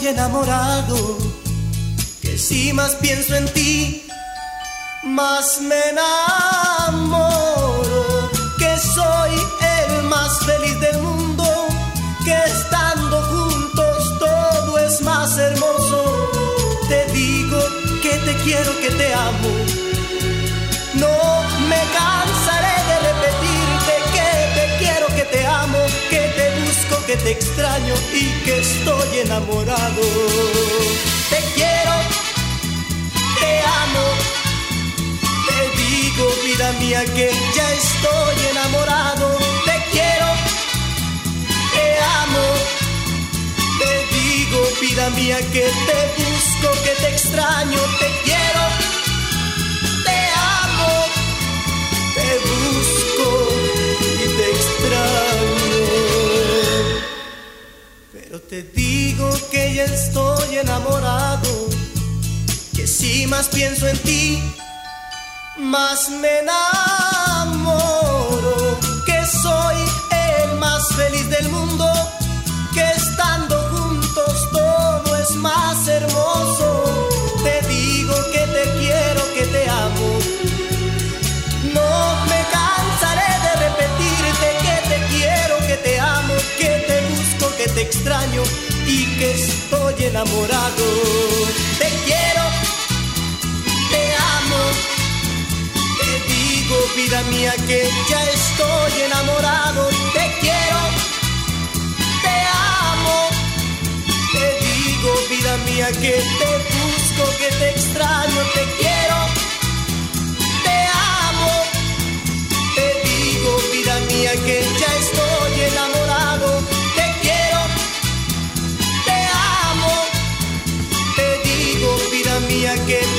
enamorado, que si más pienso en ti, más me enamoro, que soy el más feliz del mundo, que estando juntos todo es más hermoso. Te digo que te quiero, que te amo, no me cansaré de repetirte que te quiero, que te amo, que te busco, que te extraño y que estoy enamorado. Te quiero, te amo, te digo, vida mía, que ya estoy enamorado. Te quiero, te amo, te digo, vida mía, que te busco, que te extraño. Te quiero, te amo, te busco y te extraño. Pero te digo que ya estoy enamorado, que si más pienso en ti, más me enamoro, que soy el más feliz del mundo, que estando juntos todo es más hermoso. Te digo que te quiero, que te amo, no me cansaré de repetirte que te quiero, que te amo, que te busco, que te extraño y que estoy enamorado. Te quiero, te amo, te digo, vida mía, que ya estoy enamorado. Te quiero, te amo, te digo, vida mía, que te busco, que te extraño. Te quiero, te amo, te digo, vida mía, que ya estoy enamorado. Te quiero, te amo, te digo, vida mía, que